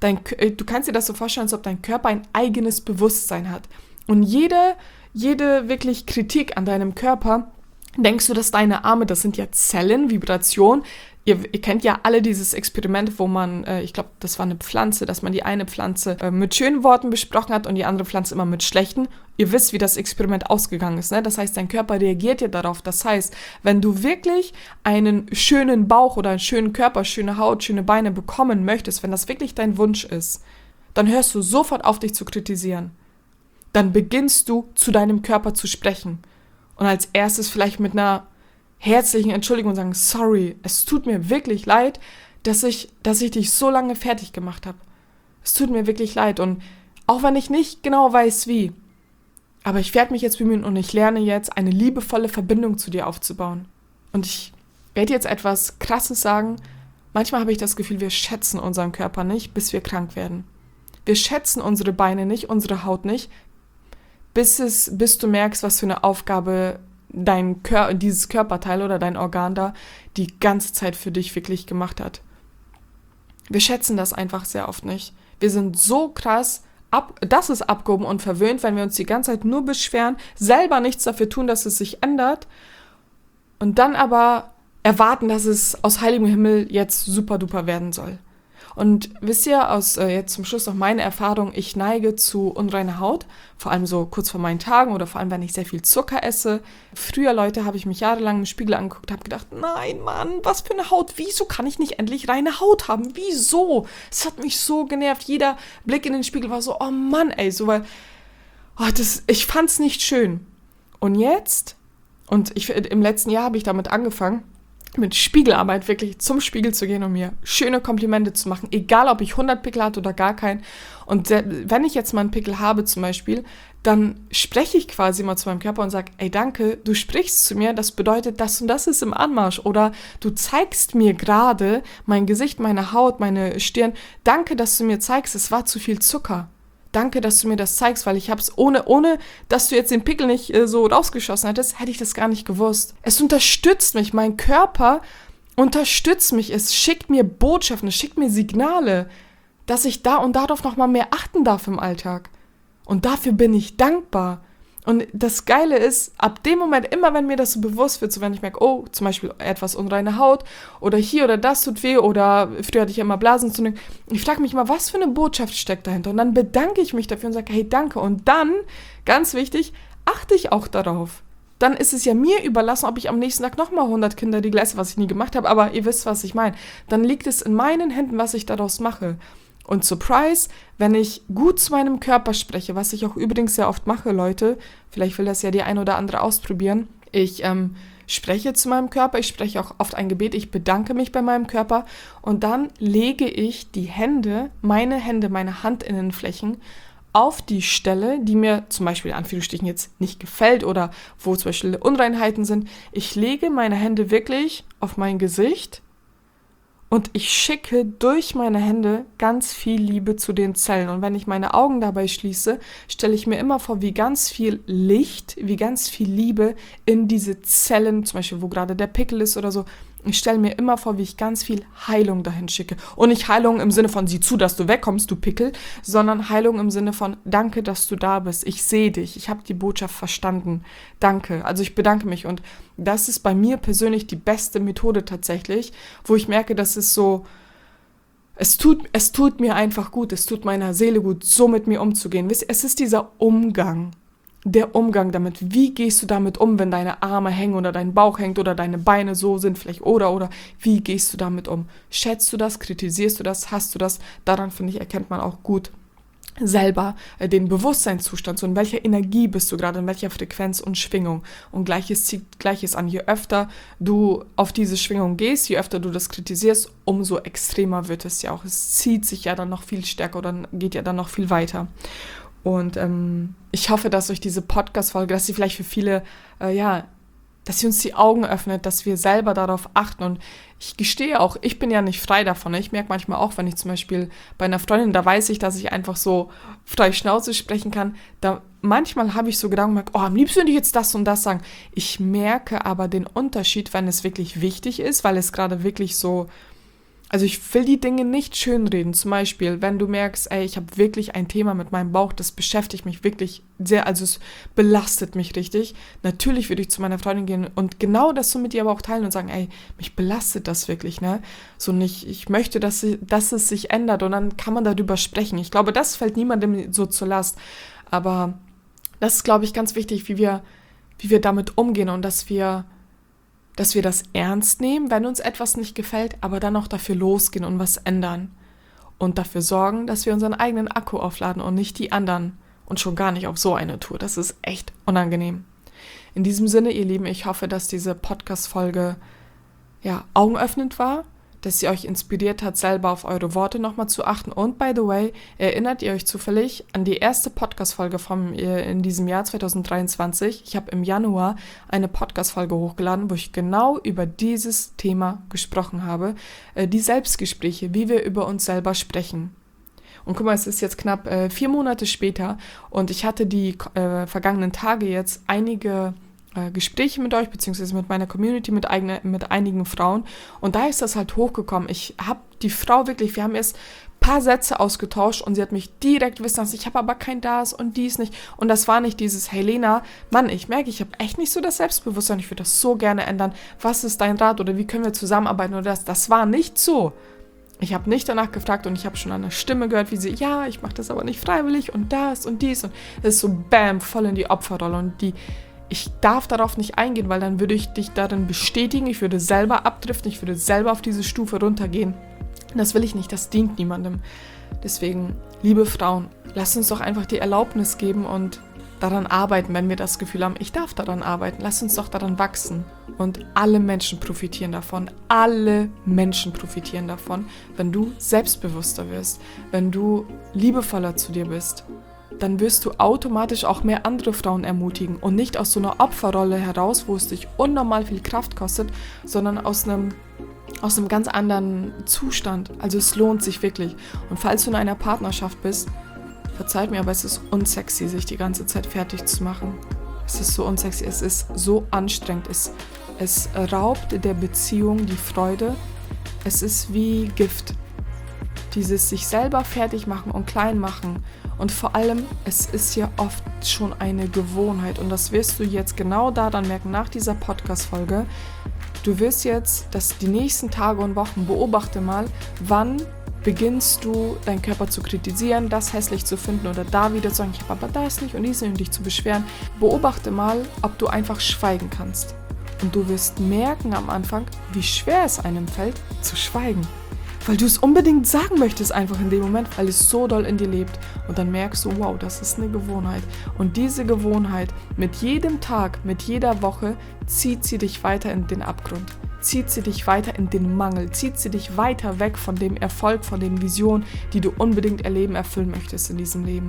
Du kannst dir das so vorstellen, als ob dein Körper ein eigenes Bewusstsein hat. Und jede wirklich Kritik an deinem Körper, denkst du, dass deine Arme, das sind ja Zellen, Vibration. Ihr kennt ja alle dieses Experiment, wo man, ich glaube, das war eine Pflanze, dass man die eine Pflanze mit schönen Worten besprochen hat und die andere Pflanze immer mit schlechten. Ihr wisst, wie das Experiment ausgegangen ist, ne? Das heißt, dein Körper reagiert ja darauf. Das heißt, wenn du wirklich einen schönen Bauch oder einen schönen Körper, schöne Haut, schöne Beine bekommen möchtest, wenn das wirklich dein Wunsch ist, dann hörst du sofort auf, dich zu kritisieren. Dann beginnst du, zu deinem Körper zu sprechen. Und als erstes vielleicht mit einer herzlichen Entschuldigung und sagen, sorry, es tut mir wirklich leid, dass ich dich so lange fertig gemacht habe. Es tut mir wirklich leid und auch wenn ich nicht genau weiß wie, aber ich werde mich jetzt bemühen und ich lerne jetzt, eine liebevolle Verbindung zu dir aufzubauen. Und ich werde jetzt etwas Krasses sagen, manchmal habe ich das Gefühl, wir schätzen unseren Körper nicht, bis wir krank werden. Wir schätzen unsere Beine nicht, unsere Haut nicht, bis du merkst, was für eine Aufgabe dieses Körperteil oder dein Organ da die ganze Zeit für dich wirklich gemacht hat. Wir schätzen das einfach sehr oft nicht. Wir sind so krass, das ist abgehoben und verwöhnt, wenn wir uns die ganze Zeit nur beschweren, selber nichts dafür tun, dass es sich ändert und dann aber erwarten, dass es aus heiligem Himmel jetzt super duper werden soll. Und wisst ihr, aus jetzt zum Schluss noch meine Erfahrung, ich neige zu unreiner Haut, vor allem so kurz vor meinen Tagen oder vor allem, wenn ich sehr viel Zucker esse. Früher, Leute, habe ich mich jahrelang im Spiegel angeguckt, habe gedacht, nein, Mann, was für eine Haut, wieso kann ich nicht endlich reine Haut haben, wieso? Es hat mich so genervt, jeder Blick in den Spiegel war so, oh Mann, ey, so, weil, ich fand's nicht schön. Und jetzt, im letzten Jahr habe ich damit angefangen, mit Spiegelarbeit wirklich zum Spiegel zu gehen und mir schöne Komplimente zu machen, egal ob ich 100 Pickel hatte oder gar keinen. Und wenn ich jetzt mal einen Pickel habe zum Beispiel, dann spreche ich quasi mal zu meinem Körper und sage, ey, danke, du sprichst zu mir, das bedeutet, das und das ist im Anmarsch. Oder du zeigst mir gerade mein Gesicht, meine Haut, meine Stirn. Danke, dass du mir zeigst, es war zu viel Zucker. Danke, dass du mir das zeigst, weil ich hab's ohne, dass du jetzt den Pickel nicht so rausgeschossen hättest, hätte ich das gar nicht gewusst. Es unterstützt mich, mein Körper unterstützt mich, es schickt mir Botschaften, es schickt mir Signale, dass ich da und darauf nochmal mehr achten darf im Alltag. Und dafür bin ich dankbar. Und das Geile ist, ab dem Moment, immer wenn mir das so bewusst wird, so wenn ich merke, oh, zum Beispiel etwas unreine Haut oder hier oder das tut weh oder früher hatte ich ja immer Blasenentzündung, ich frage mich immer, was für eine Botschaft steckt dahinter? Und dann bedanke ich mich dafür und sage, hey, danke. Und dann, ganz wichtig, achte ich auch darauf. Dann ist es ja mir überlassen, ob ich am nächsten Tag nochmal 100 Kinderriegel esse, was ich nie gemacht habe, aber ihr wisst, was ich meine. Dann liegt es in meinen Händen, was ich daraus mache. Und Surprise, wenn ich gut zu meinem Körper spreche, was ich auch übrigens sehr oft mache, Leute, vielleicht will das ja die ein oder andere ausprobieren, ich spreche zu meinem Körper, ich spreche auch oft ein Gebet, ich bedanke mich bei meinem Körper und dann lege ich die Hände, meine Handinnenflächen auf die Stelle, die mir zum Beispiel in Anführungsstrichen jetzt nicht gefällt oder wo zum Beispiel Unreinheiten sind. Ich lege meine Hände wirklich auf mein Gesicht. Und ich schicke durch meine Hände ganz viel Liebe zu den Zellen. Und wenn ich meine Augen dabei schließe, stelle ich mir immer vor, wie ganz viel Licht, wie ganz viel Liebe in diese Zellen, zum Beispiel wo gerade der Pickel ist oder so, ich stelle mir immer vor, wie ich ganz viel Heilung dahin schicke. Und nicht Heilung im Sinne von, sieh zu, dass du wegkommst, du Pickel, sondern Heilung im Sinne von, danke, dass du da bist. Ich sehe dich. Ich habe die Botschaft verstanden. Danke. Also ich bedanke mich. Und das ist bei mir persönlich die beste Methode tatsächlich, wo ich merke, dass es so, es tut mir einfach gut. Es tut meiner Seele gut, so mit mir umzugehen. Wisst ihr, es ist dieser Umgang. Der Umgang damit, wie gehst du damit um, wenn deine Arme hängen oder dein Bauch hängt oder deine Beine so sind vielleicht oder wie gehst du damit um? Schätzt du das, kritisierst du das, hast du das? Daran, finde ich, erkennt man auch gut selber den Bewusstseinszustand, so in welcher Energie bist du gerade, in welcher Frequenz und Schwingung. Und Gleiches zieht Gleiches an. Je öfter du auf diese Schwingung gehst, je öfter du das kritisierst, umso extremer wird es ja auch. Es zieht sich ja dann noch viel stärker oder geht ja dann noch viel weiter. Und ich hoffe, dass euch diese Podcast-Folge, dass sie vielleicht für viele, dass sie uns die Augen öffnet, dass wir selber darauf achten. Und ich gestehe auch, ich bin ja nicht frei davon. Ich merke manchmal auch, wenn ich zum Beispiel bei einer Freundin, da weiß ich, dass ich einfach so frei Schnauze sprechen kann. Da manchmal habe ich so Gedanken, am liebsten würde ich jetzt das und das sagen. Ich merke aber den Unterschied, wenn es wirklich wichtig ist, weil es gerade wirklich so... Also ich will die Dinge nicht schönreden. Zum Beispiel, wenn du merkst, ich habe wirklich ein Thema mit meinem Bauch, das beschäftigt mich wirklich sehr, also es belastet mich richtig. Natürlich würde ich zu meiner Freundin gehen und genau das so mit ihr aber auch teilen und sagen, mich belastet das wirklich, ne? So nicht, ich möchte, dass es sich ändert und dann kann man darüber sprechen. Ich glaube, das fällt niemandem so zur Last. Aber das ist, glaube ich, ganz wichtig, wie wir damit umgehen und dass wir das ernst nehmen, wenn uns etwas nicht gefällt, aber dann auch dafür losgehen und was ändern. Und dafür sorgen, dass wir unseren eigenen Akku aufladen und nicht die anderen. Und schon gar nicht auf so eine Tour. Das ist echt unangenehm. In diesem Sinne, ihr Lieben, ich hoffe, dass diese Podcast-Folge augenöffnend war, dass sie euch inspiriert hat, selber auf eure Worte nochmal zu achten. Und by the way, erinnert ihr euch zufällig an die erste Podcast-Folge in diesem Jahr 2023? Ich habe im Januar eine Podcast-Folge hochgeladen, wo ich genau über dieses Thema gesprochen habe. Die Selbstgespräche, wie wir über uns selber sprechen. Und guck mal, es ist jetzt knapp 4 Monate später und ich hatte die vergangenen Tage jetzt einige Gespräche mit euch, beziehungsweise mit meiner Community, mit einigen Frauen. Und da ist das halt hochgekommen. Ich habe die Frau wirklich, wir haben erst ein paar Sätze ausgetauscht und sie hat mich direkt wissen lassen, ich habe aber kein das und dies nicht. Und das war nicht dieses, hey Lena, Mann, ich merke, ich habe echt nicht so das Selbstbewusstsein, ich würde das so gerne ändern. Was ist dein Rat oder wie können wir zusammenarbeiten oder das? Das war nicht so. Ich habe nicht danach gefragt und ich habe schon an der Stimme gehört, wie sie, ja, ich mache das aber nicht freiwillig und das und dies. Und es ist so bam, voll in die Opferrolle. Und ich darf darauf nicht eingehen, weil dann würde ich dich darin bestätigen. Ich würde selber abdriften, ich würde selber auf diese Stufe runtergehen. Und das will ich nicht, das dient niemandem. Deswegen, liebe Frauen, lasst uns doch einfach die Erlaubnis geben und daran arbeiten, wenn wir das Gefühl haben, ich darf daran arbeiten. Lasst uns doch daran wachsen. Und alle Menschen profitieren davon. Alle Menschen profitieren davon, wenn du selbstbewusster wirst, wenn du liebevoller zu dir bist. Dann wirst du automatisch auch mehr andere Frauen ermutigen und nicht aus so einer Opferrolle heraus, wo es dich unnormal viel Kraft kostet, sondern aus einem ganz anderen Zustand. Also es lohnt sich wirklich. Und falls du in einer Partnerschaft bist, verzeiht mir, aber es ist unsexy, sich die ganze Zeit fertig zu machen. Es ist so unsexy, es ist so anstrengend. Es raubt der Beziehung die Freude. Es ist wie Gift. Dieses sich selber fertig machen und klein machen. Und vor allem, es ist ja oft schon eine Gewohnheit. Und das wirst du jetzt genau daran merken, nach dieser Podcast-Folge. Du wirst jetzt, dass die nächsten Tage und Wochen, beobachte mal, wann beginnst du, deinen Körper zu kritisieren, das hässlich zu finden oder da wieder zu sagen, ich habe aber das nicht und dies nicht und dich zu beschweren. Beobachte mal, ob du einfach schweigen kannst. Und du wirst merken am Anfang, wie schwer es einem fällt, zu schweigen. Weil du es unbedingt sagen möchtest einfach in dem Moment, weil es so doll in dir lebt. Und dann merkst du, wow, das ist eine Gewohnheit. Und diese Gewohnheit, mit jedem Tag, mit jeder Woche, zieht sie dich weiter in den Abgrund. Zieht sie dich weiter in den Mangel, zieht sie dich weiter weg von dem Erfolg, von den Visionen, die du unbedingt erfüllen möchtest in diesem Leben.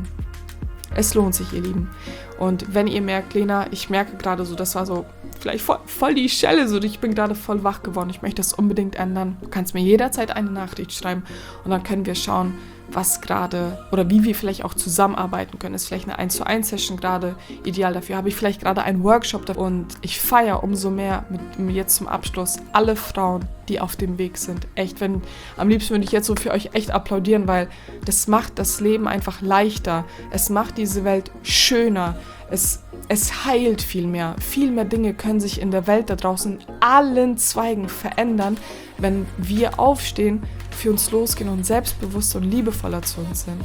Es lohnt sich, ihr Lieben. Und wenn ihr merkt, Lena, ich merke gerade so, das war so vielleicht voll die Schelle, so ich bin gerade voll wach geworden, ich möchte das unbedingt ändern. Du kannst mir jederzeit eine Nachricht schreiben und dann können wir schauen, was gerade oder wie wir vielleicht auch zusammenarbeiten können. Ist vielleicht eine 1:1 Session gerade ideal dafür. Habe ich vielleicht gerade einen Workshop dafür und ich feiere umso mehr mit jetzt zum Abschluss alle Frauen, die auf dem Weg sind. Echt, am liebsten würde ich jetzt so für euch echt applaudieren, weil das macht das Leben einfach leichter. Es macht diese Welt schöner. Es heilt viel mehr. Viel mehr Dinge können sich in der Welt da draußen in allen Zweigen verändern, wenn wir aufstehen, für uns losgehen und selbstbewusster und liebevoller zu uns sind.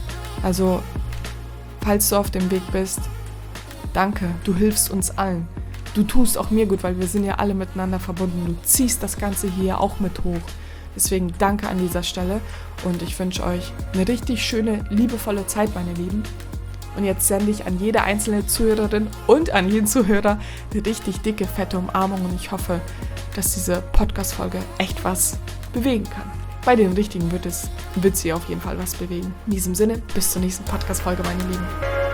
Also, falls du auf dem Weg bist, danke, du hilfst uns allen. Du tust auch mir gut, weil wir sind ja alle miteinander verbunden. Du ziehst das Ganze hier auch mit hoch. Deswegen danke an dieser Stelle und ich wünsche euch eine richtig schöne, liebevolle Zeit, meine Lieben. Und jetzt sende ich an jede einzelne Zuhörerin und an jeden Zuhörer eine richtig dicke, fette Umarmung und ich hoffe, dass diese Podcast-Folge echt was bewegen kann. Bei den Richtigen wird sie auf jeden Fall was bewegen. In diesem Sinne, bis zur nächsten Podcast-Folge, meine Lieben.